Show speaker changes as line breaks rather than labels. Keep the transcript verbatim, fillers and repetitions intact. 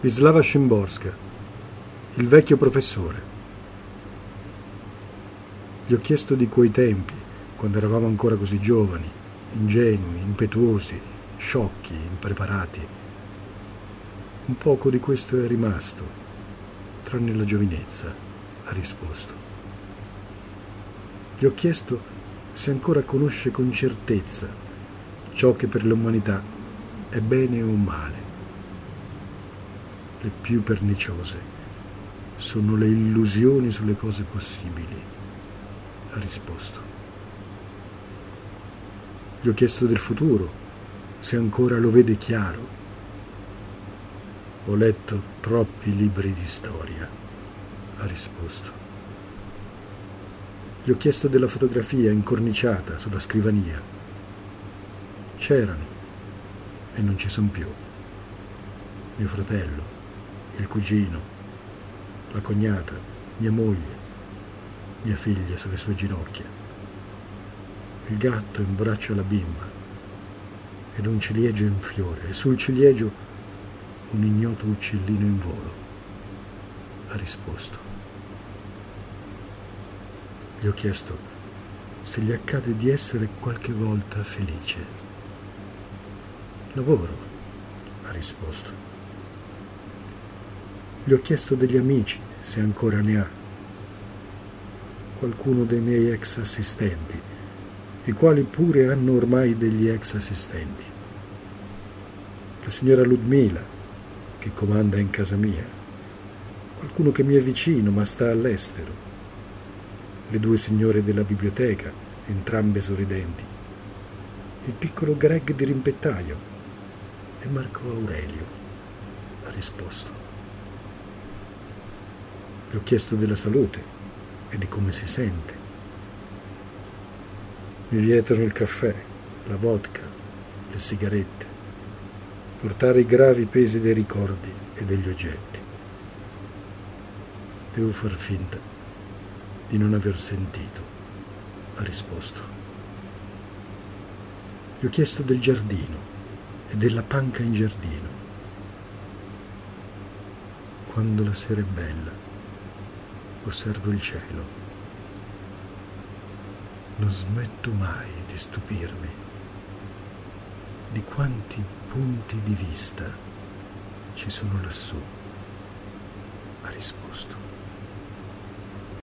Wisława Szymborska, il vecchio professore. Gli ho chiesto di quei tempi, quando eravamo ancora così giovani, ingenui, impetuosi, sciocchi, impreparati. Un poco di questo è rimasto, tranne la giovinezza, ha risposto. Gli ho chiesto se ancora conosce con certezza ciò che per l'umanità è bene o male. Le più perniciose sono le illusioni sulle cose possibili, ha risposto. Gli ho chiesto del futuro, se ancora lo vede chiaro. Ho letto troppi libri di storia, ha risposto. Gli ho chiesto della fotografia incorniciata sulla scrivania. C'erano e non ci sono più. Mio fratello, il cugino, la cognata, mia moglie, mia figlia sulle sue ginocchia, il gatto in braccio alla bimba ed un ciliegio in fiore e sul ciliegio un ignoto uccellino in volo, ha risposto. Gli ho chiesto se gli accade di essere qualche volta felice. Lavoro, ha risposto. Gli ho chiesto degli amici, se ancora ne ha. Qualcuno dei miei ex assistenti, i quali pure hanno ormai degli ex assistenti. La signora Ludmila, che comanda in casa mia. Qualcuno che mi è vicino, ma sta all'estero. Le due signore della biblioteca, entrambe sorridenti. Il piccolo Greg di rimpettaio e Marco Aurelio, ha risposto. Gli ho chiesto della salute e di come si sente. Mi vietano il caffè, la vodka, le sigarette, portare i gravi pesi dei ricordi e degli oggetti. Devo far finta di non aver sentito, ha risposto. Gli ho chiesto del giardino e della panca in giardino. Quando la sera è bella, osservo il cielo. Non smetto mai di stupirmi di quanti punti di vista ci sono lassù, ha risposto.